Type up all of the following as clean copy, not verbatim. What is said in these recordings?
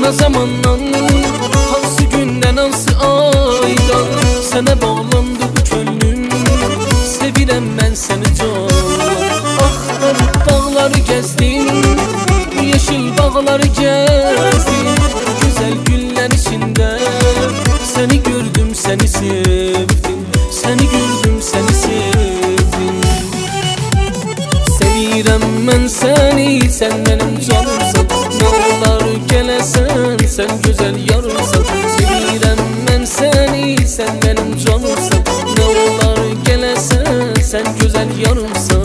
ne zamandan, hansı gündən, hansı aydan sənə bağlandı bu könlüm. Sevirəm mən səni can. Axtarıb dağları gəzdim, yeşil bağları gəzdim. Gözəl günlər içində səni gördüm, səni sevdim. Səni gördüm, səni sevdim. Sevirəm mən səni, sən mənim canımsan. Nə olar gələsən, sən gözəl yarımsan. Sevirəm mən səni, sən mənim canımsan. Nə olar gələsən, sən gözəl yarımsan.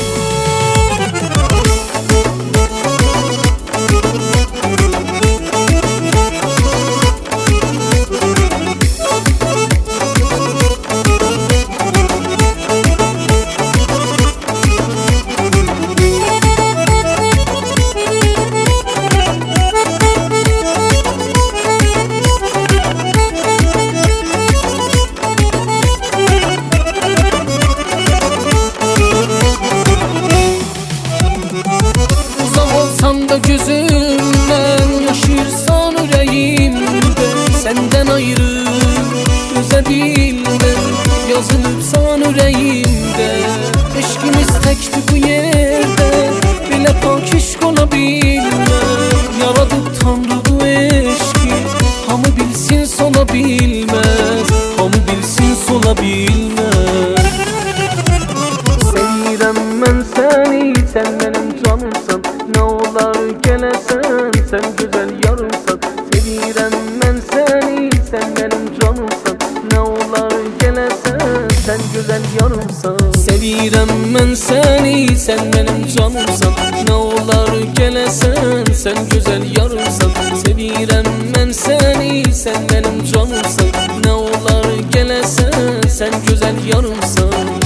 Uzaq da gözümdən, yaşayırsan ürəyimdə. Səndən ayrı dözə bilməm, yazılıbsan ürəyimdə. Eşqimiz təkdir bu yerdə, belə pak eşq ola bilməm. Yaradıb Tanrı bu eşqi, hamı bilsin sola bilməz. Hamı bilsin sola bilməz. Sevirəm mən səni, sən mənim canımsan. Nə olar gələsən, sən gözəl yarımsan. Sevirəm mən səni, sən mənim canımsan. Nə olar gələsən, sən gözəl yarımsan. Sevirəm mən səni, sən mənim canımsan. Nə olar gələsən, sən gözəl yarımsan. Sevirəm mən səni, sən mənim canımsan. Nə olar gələsən, sən gözəl yarımsan.